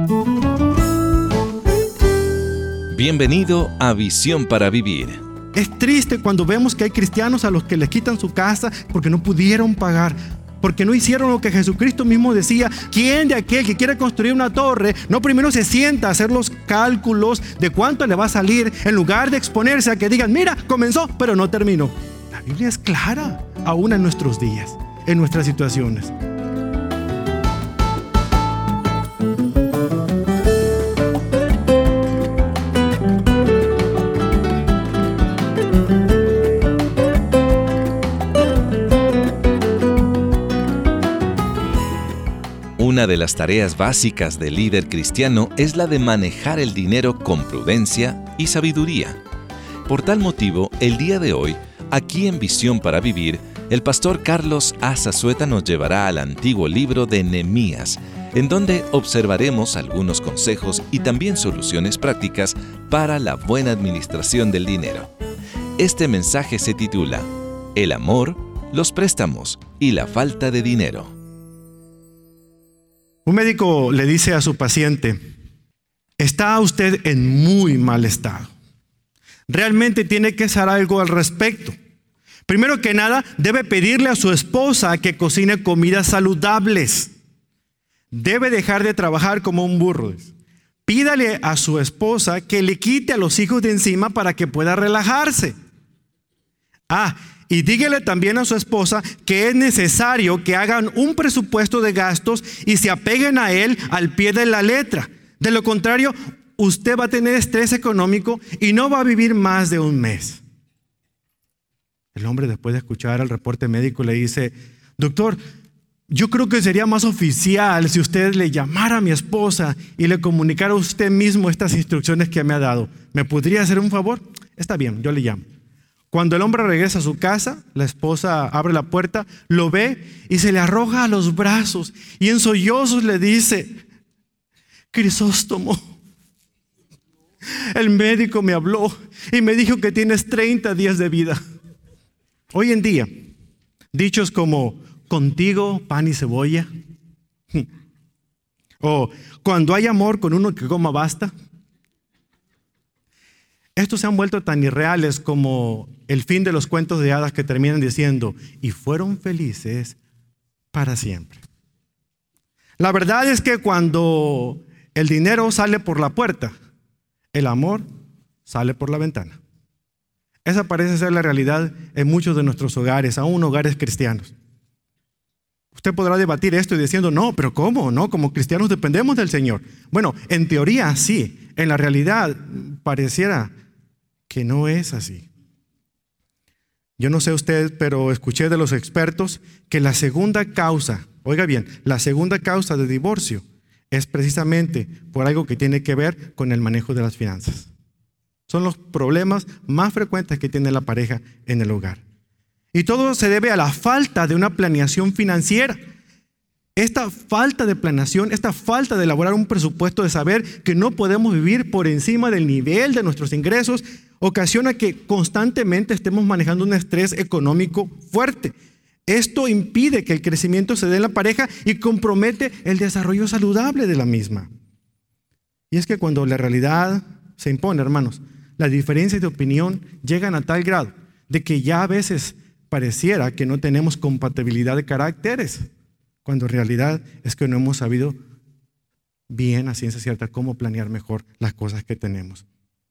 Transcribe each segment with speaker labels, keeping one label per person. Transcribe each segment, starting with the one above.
Speaker 1: Bienvenido a Visión para Vivir.
Speaker 2: Es triste cuando vemos que hay cristianos a los que les quitan su casa porque no pudieron pagar, porque no hicieron lo que Jesucristo mismo decía. ¿Quién de aquel que quiere construir una torre no primero se sienta a hacer los cálculos de cuánto le va a salir, en lugar de exponerse a que digan, mira, comenzó, pero no terminó? La Biblia es clara, aún en nuestros días, en nuestras situaciones.
Speaker 1: Una de las tareas básicas del líder cristiano es la de manejar el dinero con prudencia y sabiduría. Por tal motivo, el día de hoy, aquí en Visión para Vivir, el pastor Carlos A. Zazueta nos llevará al antiguo libro de Nehemías, en donde observaremos algunos consejos y también soluciones prácticas para la buena administración del dinero. Este mensaje se titula El amor, los préstamos y la falta de dinero.
Speaker 2: Un médico le dice a su paciente, está usted en muy mal estado. Realmente tiene que hacer algo al respecto. Primero que nada, debe pedirle a su esposa que cocine comidas saludables. Debe dejar de trabajar como un burro. Pídale a su esposa que le quite a los hijos de encima para que pueda relajarse. Y dígale también a su esposa que es necesario que hagan un presupuesto de gastos y se apeguen a él al pie de la letra. De lo contrario, usted va a tener estrés económico y no va a vivir más de un mes. El hombre, después de escuchar el reporte médico, le dice, doctor, yo creo que sería más oficial si usted le llamara a mi esposa y le comunicara a usted mismo estas instrucciones que me ha dado. ¿Me podría hacer un favor? Está bien, yo le llamo. Cuando el hombre regresa a su casa, la esposa abre la puerta, lo ve y se le arroja a los brazos y en sollozos le dice, Crisóstomo, el médico me habló y me dijo que tienes 30 días de vida. Hoy en día, dichos como contigo pan y cebolla, o cuando hay amor con uno que coma basta, estos se han vuelto tan irreales como el fin de los cuentos de hadas que terminan diciendo, y fueron felices para siempre. La verdad es que cuando el dinero sale por la puerta, el amor sale por la ventana. Esa parece ser la realidad en muchos de nuestros hogares, aún hogares cristianos. Usted podrá debatir esto y diciendo, no, pero ¿cómo? No, como cristianos dependemos del Señor. Bueno, en teoría sí, en la realidad pareciera que no es así. Yo no sé usted, pero escuché de los expertos que la segunda causa, oiga bien, la segunda causa de divorcio es precisamente por algo que tiene que ver con el manejo de las finanzas. Son los problemas más frecuentes que tiene la pareja en el hogar. Y todo se debe a la falta de una planeación financiera. Esta falta de planeación, esta falta de elaborar un presupuesto, de saber que no podemos vivir por encima del nivel de nuestros ingresos, ocasiona que constantemente estemos manejando un estrés económico fuerte. Esto impide que el crecimiento se dé en la pareja y compromete el desarrollo saludable de la misma. Y es que cuando la realidad se impone, hermanos, las diferencias de opinión llegan a tal grado de que ya a veces pareciera que no tenemos compatibilidad de caracteres, cuando en realidad es que no hemos sabido bien a ciencia cierta cómo planear mejor las cosas que tenemos.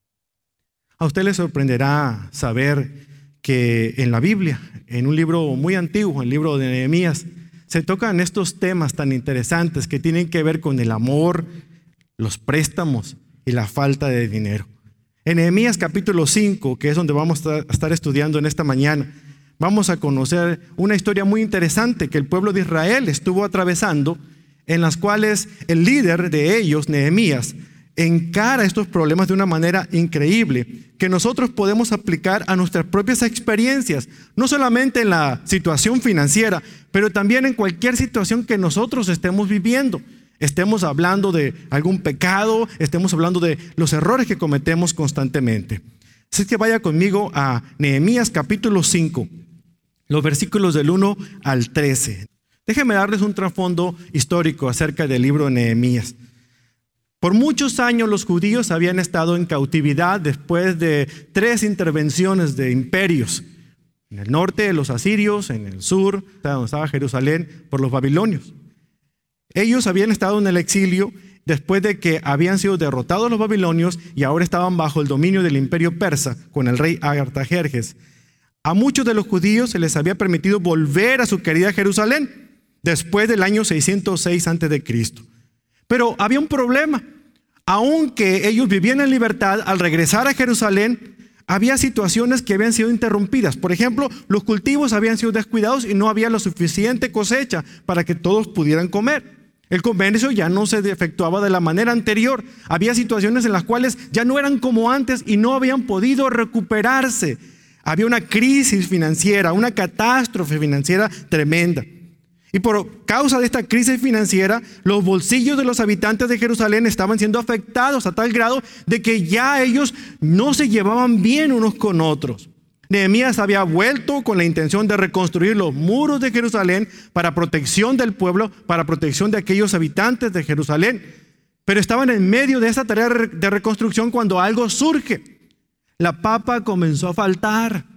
Speaker 2: A usted le sorprenderá saber que en la Biblia, en un libro muy antiguo, el libro de Nehemías, se tocan estos temas tan interesantes que tienen que ver con el amor, los préstamos y la falta de dinero. En Nehemías capítulo 5, que es donde vamos a estar estudiando en esta mañana, vamos a conocer una historia muy interesante que el pueblo de Israel estuvo atravesando, en las cuales el líder de ellos, Nehemías, encara estos problemas de una manera increíble que nosotros podemos aplicar a nuestras propias experiencias, no solamente en la situación financiera, pero también en cualquier situación que nosotros estemos viviendo. Estemos hablando de algún pecado, estemos hablando de los errores que cometemos constantemente. Así que vaya conmigo a Nehemías capítulo 5, los versículos del 1 al 13. Déjenme darles un trasfondo histórico acerca del libro de Nehemías. Por muchos años los judíos habían estado en cautividad después de 3 intervenciones de imperios. En el norte, los asirios; en el sur, donde estaba Jerusalén, por los babilonios. Ellos habían estado en el exilio después de que habían sido derrotados los babilonios y ahora estaban bajo el dominio del imperio persa con el rey Artajerjes. A muchos de los judíos se les había permitido volver a su querida Jerusalén después del año 606 a.C. Pero había un problema. Aunque ellos vivían en libertad, al regresar a Jerusalén había situaciones que habían sido interrumpidas. Por ejemplo, los cultivos habían sido descuidados y no había la suficiente cosecha para que todos pudieran comer. El comercio ya no se efectuaba de la manera anterior. Había situaciones en las cuales ya no eran como antes y no habían podido recuperarse. Había una crisis financiera, una catástrofe financiera tremenda. Y por causa de esta crisis financiera, los bolsillos de los habitantes de Jerusalén estaban siendo afectados a tal grado de que ya ellos no se llevaban bien unos con otros. Nehemías había vuelto con la intención de reconstruir los muros de Jerusalén para protección del pueblo, para protección de aquellos habitantes de Jerusalén. Pero estaban en medio de esa tarea de reconstrucción cuando algo surge. La papa comenzó a faltar.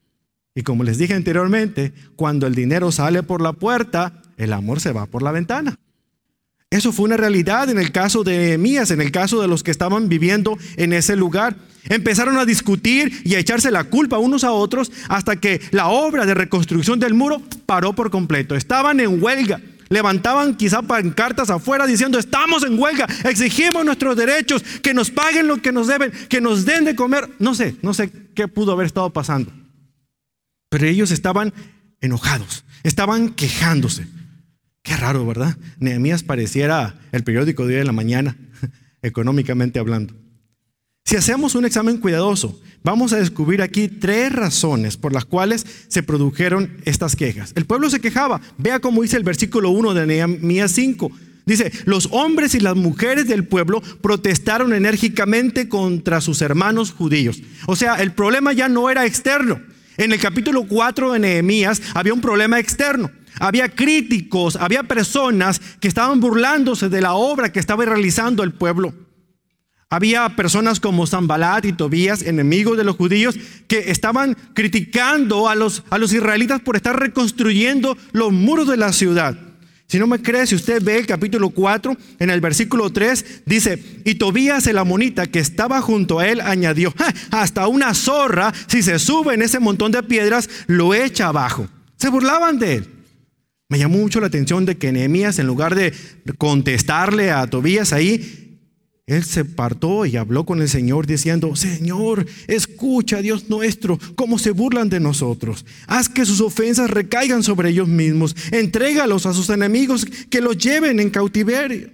Speaker 2: Y como les dije anteriormente, cuando el dinero sale por la puerta, el amor se va por la ventana. Eso fue una realidad en el caso de Nehemías, en el caso de los que estaban viviendo en ese lugar. Empezaron a discutir y a echarse la culpa unos a otros hasta que la obra de reconstrucción del muro paró por completo. Estaban en huelga. Levantaban quizá pancartas afuera diciendo: estamos en huelga, exigimos nuestros derechos, que nos paguen lo que nos deben, que nos den de comer. No sé qué pudo haber estado pasando. Pero ellos estaban enojados, estaban quejándose. Qué raro, ¿verdad? Nehemías pareciera el periódico de hoy en la mañana, económicamente hablando. Si hacemos un examen cuidadoso, vamos a descubrir aquí 3 razones por las cuales se produjeron estas quejas. El pueblo se quejaba. Vea cómo dice el versículo 1 de Nehemías 5. Dice: los hombres y las mujeres del pueblo protestaron enérgicamente contra sus hermanos judíos. O sea, el problema ya no era externo. En el capítulo 4 de Nehemías había un problema externo. Había críticos, había personas que estaban burlándose de la obra que estaba realizando el pueblo. Había personas como Sanbalat y Tobías, enemigos de los judíos, que estaban criticando a los israelitas por estar reconstruyendo los muros de la ciudad. Si no me cree, si usted ve el capítulo 4, en el versículo 3, dice: y Tobías el amonita que estaba junto a él añadió: hasta una zorra, si se sube en ese montón de piedras, lo echa abajo. Se burlaban de él. Me llamó mucho la atención de que Nehemías, en lugar de contestarle a Tobías ahí, él se apartó y habló con el Señor diciendo: Señor, escucha, Dios nuestro, cómo se burlan de nosotros. Haz que sus ofensas recaigan sobre ellos mismos. Entrégalos a sus enemigos, que los lleven en cautiverio.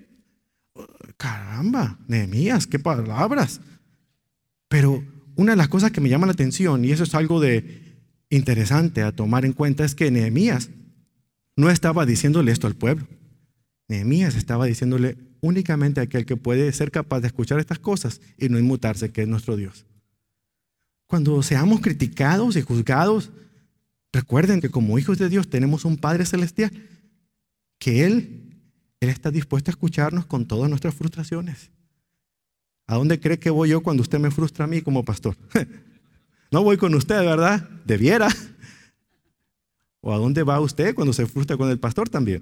Speaker 2: Caramba, Nehemías, qué palabras. Pero una de las cosas que me llama la atención, y eso es algo de interesante a tomar en cuenta, es que Nehemías no estaba diciéndole esto al pueblo. Nehemías estaba diciéndole únicamente a aquel que puede ser capaz de escuchar estas cosas y no inmutarse, que es nuestro Dios. Cuando seamos criticados y juzgados, recuerden que como hijos de Dios tenemos un Padre Celestial, que Él está dispuesto a escucharnos con todas nuestras frustraciones. ¿A dónde cree que voy yo cuando usted me frustra a mí como pastor? No voy con usted, ¿verdad? Debiera. ¿O a dónde va usted cuando se frustra con el pastor también?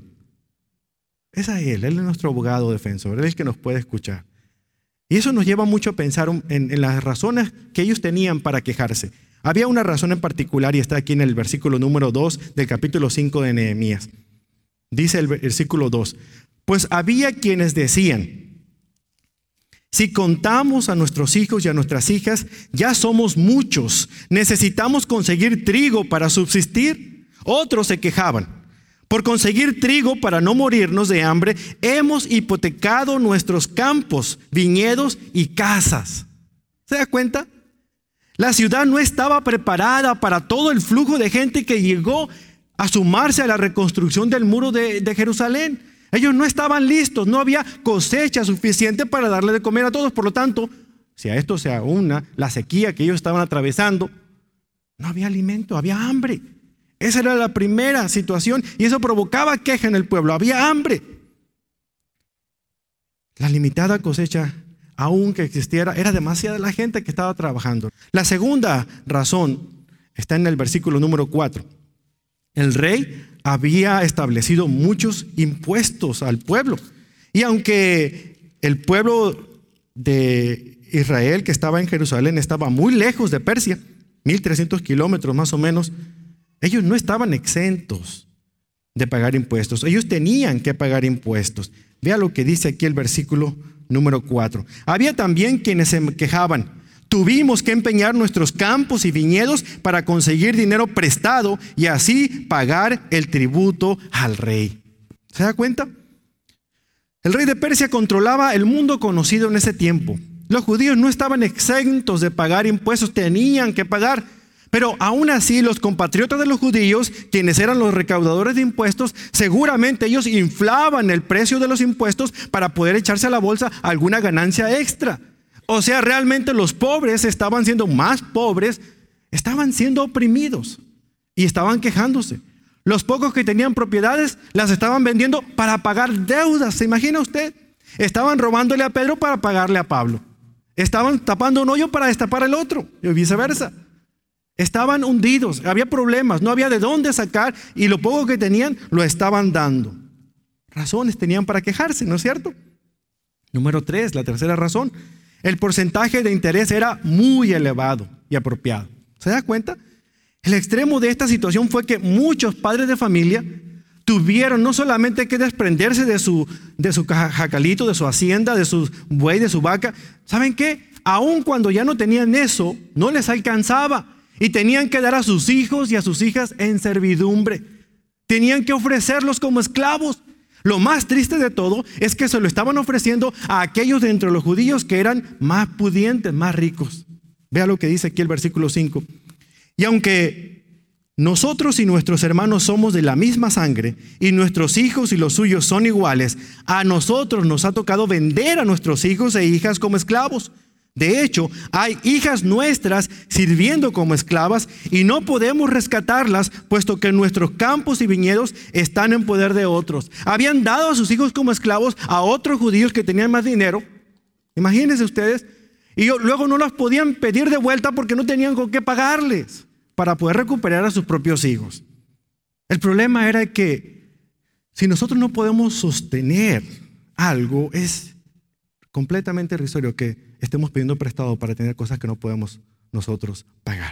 Speaker 2: Es a Él es nuestro abogado defensor, Él es el que nos puede escuchar. Y eso nos lleva mucho a pensar en las razones que ellos tenían para quejarse. Había una razón en particular y está aquí en el versículo número 2 del capítulo 5 de Nehemías. Dice el versículo 2: pues había quienes decían: si contamos a nuestros hijos y a nuestras hijas, ya somos muchos, necesitamos conseguir trigo para subsistir. Otros se quejaban: por conseguir trigo para no morirnos de hambre, hemos hipotecado nuestros campos, viñedos y casas. ¿Se da cuenta? La ciudad no estaba preparada para todo el flujo de gente que llegó a sumarse a la reconstrucción del muro de Jerusalén. Ellos no estaban listos, no había cosecha suficiente para darle de comer a todos. Por lo tanto, si a esto se aúna la sequía que ellos estaban atravesando, no había alimento, había hambre. Esa era la primera situación y eso provocaba queja en el pueblo. Había hambre. La limitada cosecha, aunque existiera, era demasiada la gente que estaba trabajando. La segunda razón está en el versículo número 4. El rey había establecido muchos impuestos al pueblo. Y aunque el pueblo de Israel que estaba en Jerusalén estaba muy lejos de Persia, 1300 kilómetros más o menos, ellos no estaban exentos de pagar impuestos. Ellos tenían que pagar impuestos. Vea lo que dice aquí el versículo número 4. Había también quienes se quejaban: tuvimos que empeñar nuestros campos y viñedos para conseguir dinero prestado y así pagar el tributo al rey. ¿Se da cuenta? El rey de Persia controlaba el mundo conocido en ese tiempo. Los judíos no estaban exentos de pagar impuestos, tenían que pagar. Pero aún así, los compatriotas de los judíos, quienes eran los recaudadores de impuestos, seguramente ellos inflaban el precio de los impuestos para poder echarse a la bolsa alguna ganancia extra. O sea, realmente los pobres estaban siendo más pobres, estaban siendo oprimidos y estaban quejándose. Los pocos que tenían propiedades las estaban vendiendo para pagar deudas. ¿Se imagina usted? Estaban robándole a Pedro para pagarle a Pablo. Estaban tapando un hoyo para destapar el otro y viceversa. Estaban hundidos, había problemas, no había de dónde sacar y lo poco que tenían lo estaban dando. Razones tenían para quejarse, ¿no es cierto? Número 3, la tercera razón. El porcentaje de interés era muy elevado y apropiado. ¿Se da cuenta? El extremo de esta situación fue que muchos padres de familia tuvieron no solamente que desprenderse de su jacalito, de su hacienda, de su buey, de su vaca. ¿Saben qué? Aun cuando ya no tenían eso, no les alcanzaba. Y tenían que dar a sus hijos y a sus hijas en servidumbre. Tenían que ofrecerlos como esclavos. Lo más triste de todo es que se lo estaban ofreciendo a aquellos de entre los judíos que eran más pudientes, más ricos. Vea lo que dice aquí el versículo 5. Y aunque nosotros y nuestros hermanos somos de la misma sangre y nuestros hijos y los suyos son iguales, a nosotros nos ha tocado vender a nuestros hijos e hijas como esclavos. De hecho, hay hijas nuestras sirviendo como esclavas y no podemos rescatarlas, puesto que nuestros campos y viñedos están en poder de otros. Habían dado a sus hijos como esclavos a otros judíos que tenían más dinero. Imagínense ustedes. Y luego no los podían pedir de vuelta porque no tenían con qué pagarles para poder recuperar a sus propios hijos. El problema era que si nosotros no podemos sostener algo, es completamente irrisorio que estemos pidiendo prestado para tener cosas que no podemos nosotros pagar.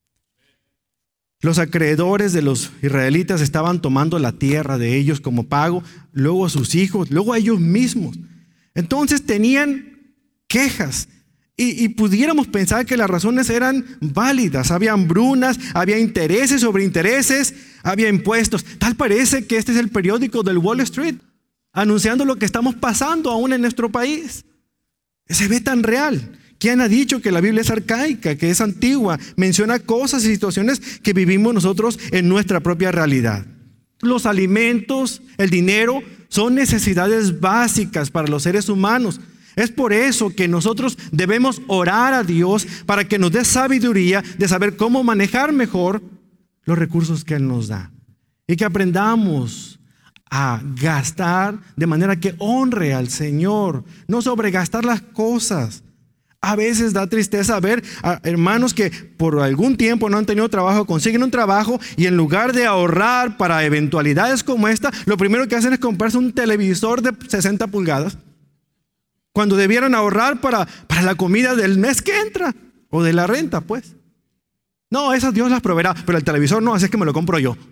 Speaker 2: Los acreedores de los israelitas estaban tomando la tierra de ellos como pago, luego a sus hijos, luego a ellos mismos. Entonces tenían quejas y pudiéramos pensar que las razones eran válidas. Había hambrunas, había intereses sobre intereses, había impuestos. Tal parece que este es el periódico del Wall Street, anunciando lo que estamos pasando aún en nuestro país. Se ve tan real. ¿Quién ha dicho que la Biblia es arcaica, que es antigua? Menciona cosas y situaciones que vivimos nosotros en nuestra propia realidad. Los alimentos, el dinero, son necesidades básicas para los seres humanos. Es por eso que nosotros debemos orar a Dios para que nos dé sabiduría de saber cómo manejar mejor los recursos que Él nos da. Y que aprendamos a gastar de manera que honre al Señor, no sobregastar las cosas. A veces da tristeza ver a hermanos que por algún tiempo no han tenido trabajo, consiguen un trabajo y en lugar de ahorrar para eventualidades como esta, lo primero que hacen es comprarse un televisor de 60 pulgadas, cuando debieran ahorrar para la comida del mes que entra o de la renta, pues. No, esas Dios las proveerá, pero el televisor no, así es que me lo compro yo.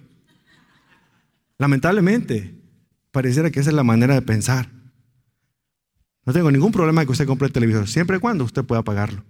Speaker 2: Lamentablemente, pareciera que esa es la manera de pensar. No tengo ningún problema de que usted compre el televisor, siempre y cuando usted pueda pagarlo.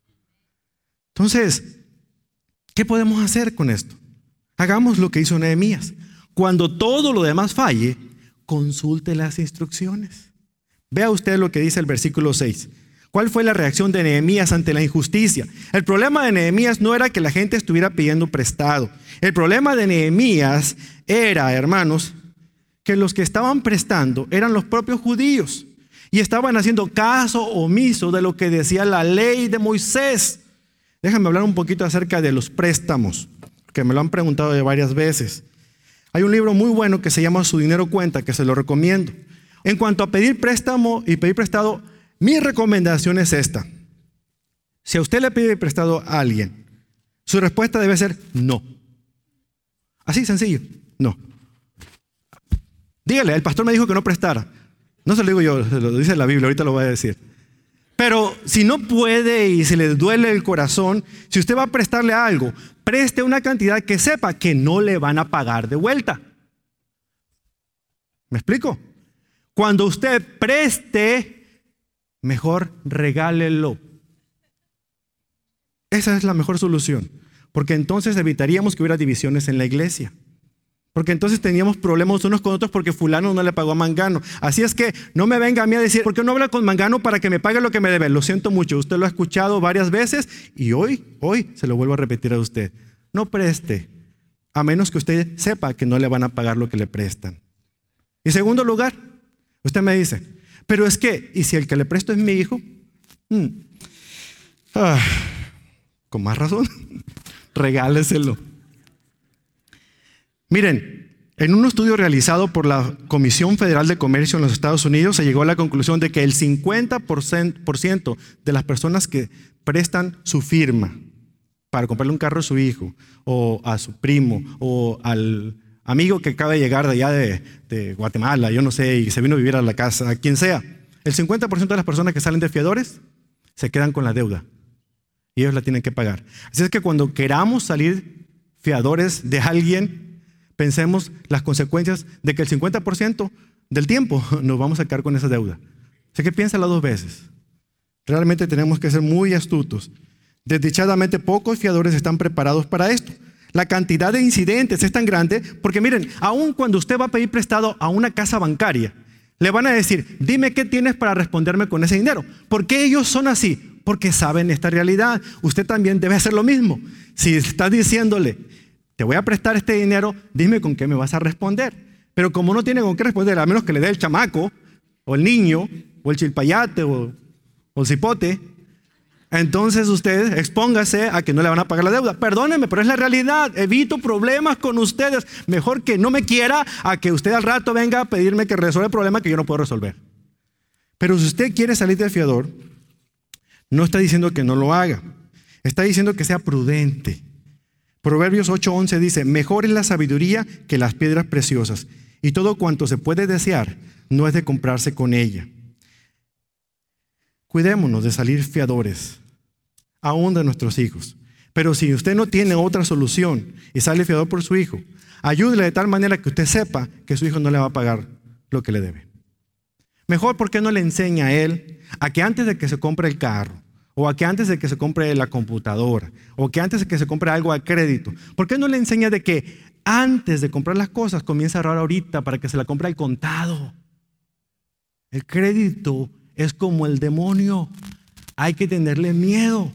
Speaker 2: Entonces, ¿qué podemos hacer con esto? Hagamos lo que hizo Nehemías. Cuando todo lo demás falle, consulte las instrucciones. Vea usted lo que dice el versículo 6. ¿Cuál fue la reacción de Nehemías ante la injusticia? El problema de Nehemías no era que la gente estuviera pidiendo prestado. El problema de Nehemías era, hermanos, que los que estaban prestando eran los propios judíos y estaban haciendo caso omiso de lo que decía la ley de Moisés. Déjame hablar un poquito acerca de los préstamos, que me lo han preguntado de varias veces. Hay un libro muy bueno que se llama Su dinero cuenta, que se lo recomiendo. En cuanto a pedir préstamo y pedir prestado, mi recomendación es esta. Si a usted le pide prestado a alguien, su respuesta debe ser no. Así sencillo, no. Dígale, el pastor me dijo que no prestara. No se lo digo yo, se lo dice la Biblia, ahorita lo voy a decir. Pero si no puede y se le duele el corazón, si usted va a prestarle algo, preste una cantidad que sepa que no le van a pagar de vuelta. ¿Me explico? Cuando usted preste, mejor regálelo. Esa es la mejor solución, porque entonces evitaríamos que hubiera divisiones en la iglesia. Porque entonces teníamos problemas unos con otros porque fulano no le pagó a Mangano. Así es que no me venga a mí a decir, ¿por qué no habla con Mangano para que me pague lo que me debe? Lo siento mucho, usted lo ha escuchado varias veces y hoy se lo vuelvo a repetir a usted. No preste, a menos que usted sepa que no le van a pagar lo que le prestan. En segundo lugar, usted me dice, pero es que, ¿y si el que le presto es mi hijo? Con más razón, regáleselo. Miren, en un estudio realizado por la Comisión Federal de Comercio en los Estados Unidos se llegó a la conclusión de que el 50% de las personas que prestan su firma para comprarle un carro a su hijo o a su primo o al amigo que acaba de llegar de allá de Guatemala, yo no sé, y se vino a vivir a la casa, a quien sea, el 50% de las personas que salen de fiadores se quedan con la deuda y ellos la tienen que pagar. Así es que cuando queramos salir fiadores de alguien, pensemos las consecuencias de que el 50% del tiempo nos vamos a quedar con esa deuda. Así que piénsalo 2 veces. Realmente tenemos que ser muy astutos. Desdichadamente pocos fiadores están preparados para esto. La cantidad de incidentes es tan grande porque miren, aun cuando usted va a pedir prestado a una casa bancaria, le van a decir, dime qué tienes para responderme con ese dinero. ¿Por qué ellos son así? Porque saben esta realidad. Usted también debe hacer lo mismo. Si estás diciéndole, te voy a prestar este dinero, dime con qué me vas a responder. Pero como no tiene con qué responder, a menos que le dé el chamaco, o el niño, o el chilpayate, o el cipote, entonces usted expóngase a que no le van a pagar la deuda. Perdónenme, pero es la realidad. Evito problemas con ustedes. Mejor que no me quiera a que usted al rato venga a pedirme que resuelva el problema que yo no puedo resolver. Pero si usted quiere salir del fiador, no está diciendo que no lo haga. Está diciendo que sea prudente. Proverbios 8:11 dice, mejor es la sabiduría que las piedras preciosas, y todo cuanto se puede desear no es de comprarse con ella. Cuidémonos de salir fiadores, aún de nuestros hijos. Pero si usted no tiene otra solución y sale fiador por su hijo, ayúdele de tal manera que usted sepa que su hijo no le va a pagar lo que le debe. Mejor, ¿por qué no le enseña a él a que antes de que se compre el carro, o a que antes de que se compre la computadora, o que antes de que se compre algo a crédito, ¿por qué no le enseña de que antes de comprar las cosas comienza a ahorrar ahorita para que se la compre al contado? El crédito es como el demonio, hay que tenerle miedo.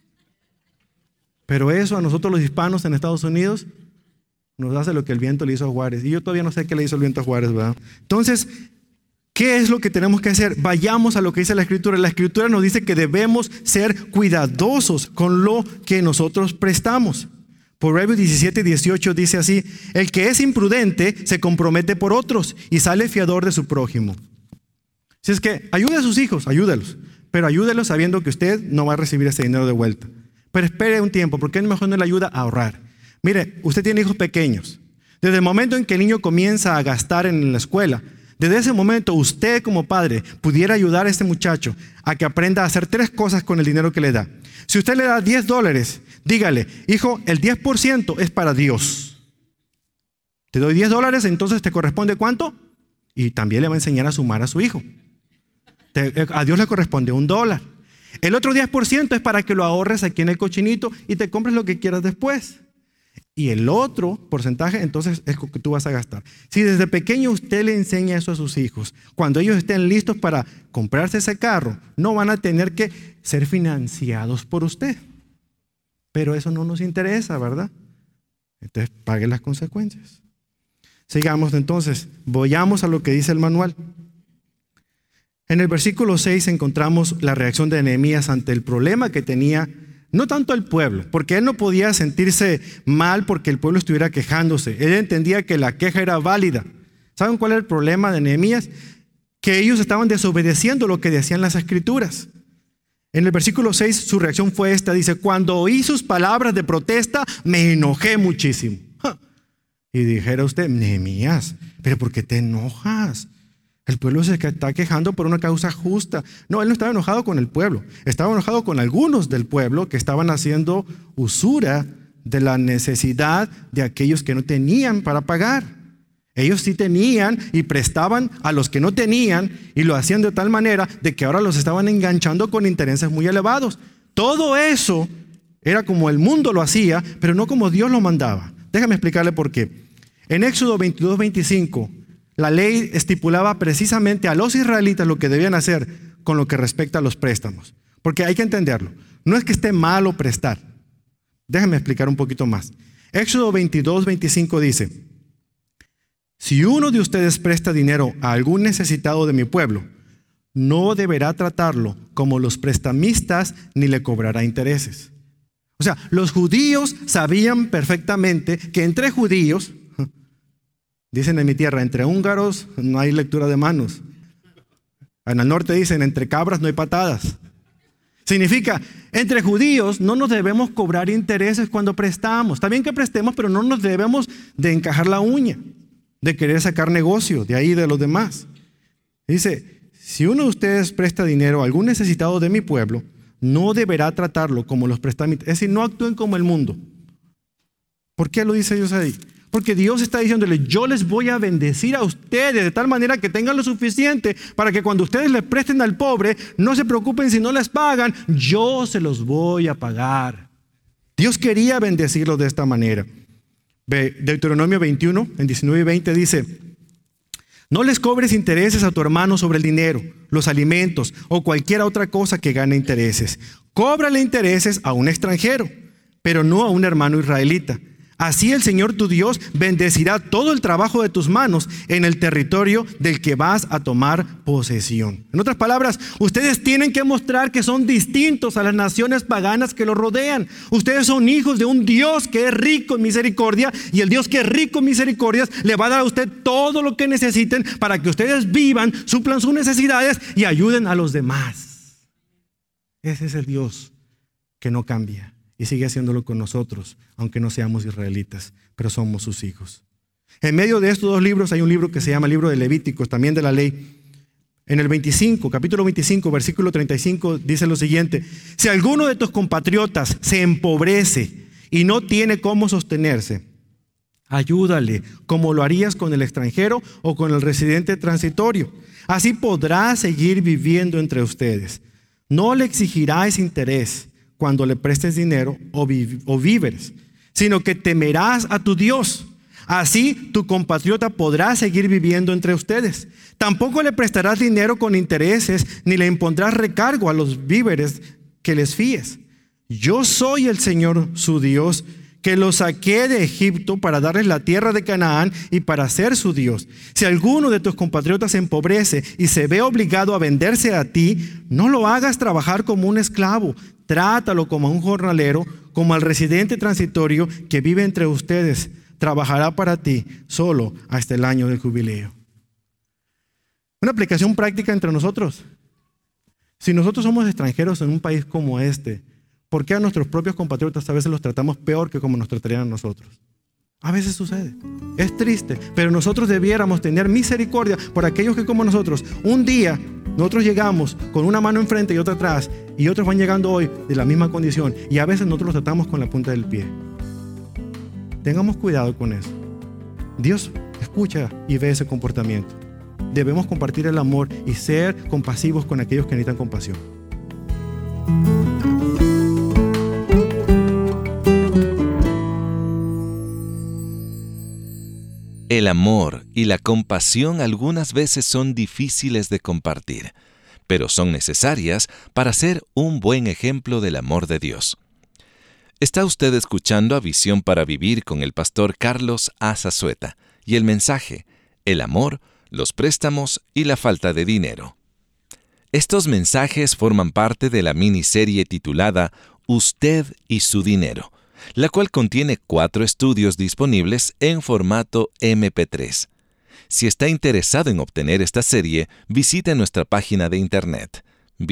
Speaker 2: Pero eso a nosotros los hispanos en Estados Unidos nos hace lo que el viento le hizo a Juárez. Y yo todavía no sé qué le hizo el viento a Juárez, ¿verdad? Entonces, ¿qué es lo que tenemos que hacer? Vayamos a lo que dice la Escritura. La Escritura nos dice que debemos ser cuidadosos con lo que nosotros prestamos. Proverbios 17:18 dice así, el que es imprudente se compromete por otros y sale fiador de su prójimo. Si es que ayude a sus hijos, ayúdelos, pero ayúdelos sabiendo que usted no va a recibir ese dinero de vuelta. Pero espere un tiempo, porque es mejor no le ayuda a ahorrar. Mire, usted tiene hijos pequeños. Desde el momento en que el niño comienza a gastar en la escuela, desde ese momento usted como padre pudiera ayudar a este muchacho a que aprenda a hacer 3 cosas con el dinero que le da. Si usted le da $10, dígale, hijo, el 10% es para Dios. Te doy $10, entonces te corresponde ¿cuánto? Y también le va a enseñar a sumar a su hijo. A Dios le corresponde $1. El otro 10% es para que lo ahorres aquí en el cochinito y te compres lo que quieras después. Y el otro porcentaje entonces es lo que tú vas a gastar. Si desde pequeño usted le enseña eso a sus hijos, cuando ellos estén listos para comprarse ese carro, no van a tener que ser financiados por usted. Pero eso no nos interesa, ¿verdad? Entonces pague las consecuencias. Sigamos entonces, vayamos a lo que dice el manual. En el versículo 6 encontramos la reacción de Nehemías ante el problema que tenía, no tanto el pueblo, porque él no podía sentirse mal porque el pueblo estuviera quejándose. Él entendía que la queja era válida. ¿Saben cuál era el problema de Nehemías? que ellos estaban desobedeciendo lo que decían las Escrituras. En el versículo 6 su reacción fue esta, dice: cuando oí sus palabras de protesta, me enojé muchísimo. Y dijera usted: Nehemías, ¿pero por qué te enojas? El pueblo se está quejando por una causa justa. No, él no estaba enojado con el pueblo, estaba enojado con algunos del pueblo que estaban haciendo usura de la necesidad de aquellos que no tenían para pagar. Ellos sí tenían y prestaban a los que no tenían, y lo hacían de tal manera de que ahora los estaban enganchando con intereses muy elevados. Todo eso era como el mundo lo hacía, pero no como Dios lo mandaba. Déjame explicarle por qué. En Éxodo 22-25, la ley estipulaba precisamente a los israelitas lo que debían hacer con lo que respecta a los préstamos. Porque hay que entenderlo. No es que esté malo prestar. Déjame explicar un poquito más. Éxodo 22-25 dice: si uno de ustedes presta dinero a algún necesitado de mi pueblo, no deberá tratarlo como los prestamistas ni le cobrará intereses. O sea, los judíos sabían perfectamente que entre judíos, dicen en mi tierra, entre húngaros no hay lectura de manos. En el norte dicen: entre cabras no hay patadas. Significa, entre judíos no nos debemos cobrar intereses cuando prestamos. Está bien que prestemos, pero no nos debemos de encajar la uña, de querer sacar negocio de ahí de los demás. Dice: si uno de ustedes presta dinero a algún necesitado de mi pueblo, no deberá tratarlo como los prestamistas. Es decir, no actúen como el mundo. ¿Por qué lo dice Dios ahí? Porque Dios está diciéndole: yo les voy a bendecir a ustedes de tal manera que tengan lo suficiente para que cuando ustedes les presten al pobre, no se preocupen si no les pagan, yo se los voy a pagar. Dios quería bendecirlos de esta manera. Deuteronomio 21, en 19 y 20 dice: no les cobres intereses a tu hermano sobre el dinero, los alimentos o cualquier otra cosa que gane intereses. Cóbrale intereses a un extranjero, pero no a un hermano israelita. Así el Señor tu Dios bendecirá todo el trabajo de tus manos en el territorio del que vas a tomar posesión. En otras palabras, ustedes tienen que mostrar que son distintos a las naciones paganas que los rodean. Ustedes son hijos de un Dios que es rico en misericordia, y el Dios que es rico en misericordias le va a dar a usted todo lo que necesiten para que ustedes vivan, suplan sus necesidades y ayuden a los demás. Ese es el Dios que no cambia. Y sigue haciéndolo con nosotros, aunque no seamos israelitas, pero somos sus hijos. En medio de estos dos libros hay un libro que se llama el libro de Levíticos, también de la ley. En el 25, capítulo 25, versículo 35, dice lo siguiente: si alguno de tus compatriotas se empobrece y no tiene cómo sostenerse, ayúdale como lo harías con el extranjero o con el residente transitorio. Así podrá seguir viviendo entre ustedes. No le exigirás interés cuando le prestes dinero o víveres, sino que temerás a tu Dios. Así tu compatriota podrá seguir viviendo entre ustedes. Tampoco le prestarás dinero con intereses, ni le impondrás recargo a los víveres que les fíes. Yo soy el Señor su Dios, que los saqué de Egipto para darles la tierra de Canaán y para ser su Dios. Si alguno de tus compatriotas se empobrece y se ve obligado a venderse a ti, no lo hagas trabajar como un esclavo. Trátalo como a un jornalero, como al residente transitorio que vive entre ustedes. Trabajará para ti solo hasta el año del jubileo. Una aplicación práctica entre nosotros. Si nosotros somos extranjeros en un país como este, ¿por qué a nuestros propios compatriotas a veces los tratamos peor que como nos tratarían a nosotros? A veces sucede. Es triste, pero nosotros debiéramos tener misericordia por aquellos que, como nosotros, un día nosotros llegamos con una mano enfrente y otra atrás, y otros van llegando hoy de la misma condición, y a veces nosotros los tratamos con la punta del pie. Tengamos cuidado con eso. Dios escucha y ve ese comportamiento. Debemos compartir el amor y ser compasivos con aquellos que necesitan compasión.
Speaker 1: El amor y la compasión algunas veces son difíciles de compartir, pero son necesarias para ser un buen ejemplo del amor de Dios. Está usted escuchando a Visión para Vivir con el pastor Carlos A. Zazueta y el mensaje: el amor, los préstamos y la falta de dinero. Estos mensajes forman parte de la miniserie titulada Usted y su dinero, la cual contiene 4 estudios disponibles en formato MP3. Si está interesado en obtener esta serie, visite nuestra página de internet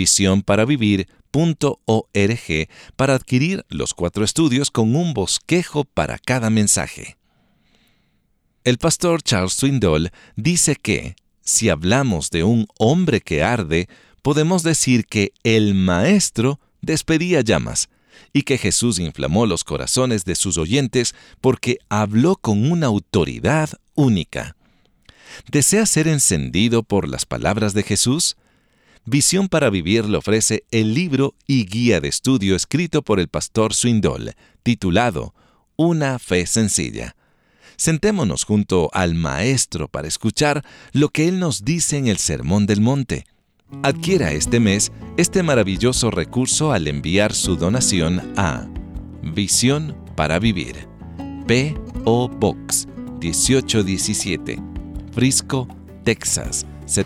Speaker 1: visionparavivir.org para adquirir los 4 estudios con un bosquejo para cada mensaje. El pastor Charles Swindoll dice que, si hablamos de un hombre que arde, podemos decir que el Maestro despedía llamas y que Jesús inflamó los corazones de sus oyentes porque habló con una autoridad única. ¿Desea ser encendido por las palabras de Jesús? Visión para Vivir le ofrece el libro y guía de estudio escrito por el pastor Swindoll, titulado Una fe sencilla. Sentémonos junto al Maestro para escuchar lo que Él nos dice en el Sermón del Monte. Adquiera este mes este maravilloso recurso al enviar su donación a Visión para Vivir, P.O. Box 1817, Frisco, Texas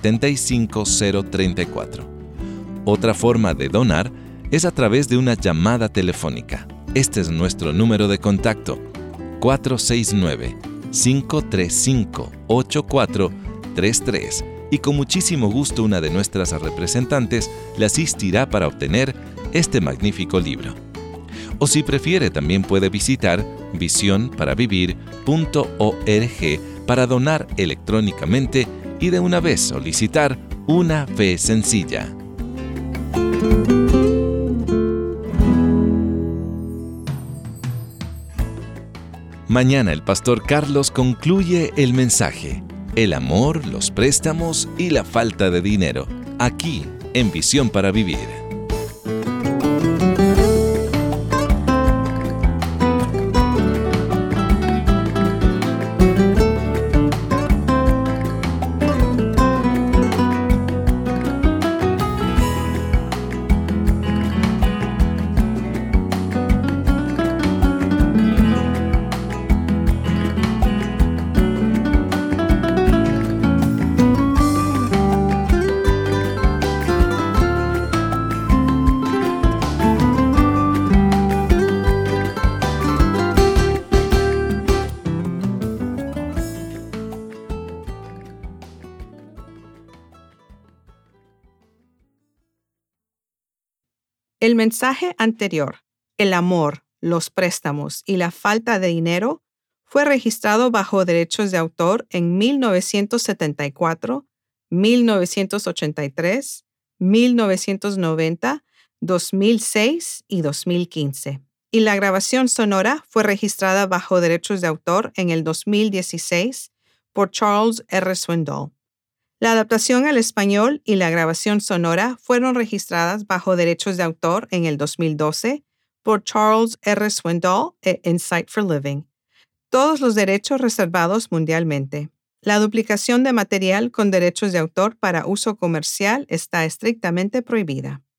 Speaker 1: 75034. Otra forma de donar es a través de una llamada telefónica. Este es nuestro número de contacto: 469-535-8433, y con muchísimo gusto una de nuestras representantes le asistirá para obtener este magnífico libro. O si prefiere, también puede visitar visionparavivir.org para donar electrónicamente y de una vez solicitar una fe sencilla. Mañana el pastor Carlos concluye el mensaje: el amor, los préstamos y la falta de dinero, aquí en Visión para Vivir.
Speaker 3: El mensaje anterior, el amor, los préstamos y la falta de dinero, fue registrado bajo derechos de autor en 1974, 1983, 1990, 2006 y 2015. Y la grabación sonora fue registrada bajo derechos de autor en el 2016 por Charles R. Swindoll. La adaptación al español y la grabación sonora fueron registradas bajo derechos de autor en el 2012 por Charles R. Swindoll e Insight for Living. Todos los derechos reservados mundialmente. La duplicación de material con derechos de autor para uso comercial está estrictamente prohibida.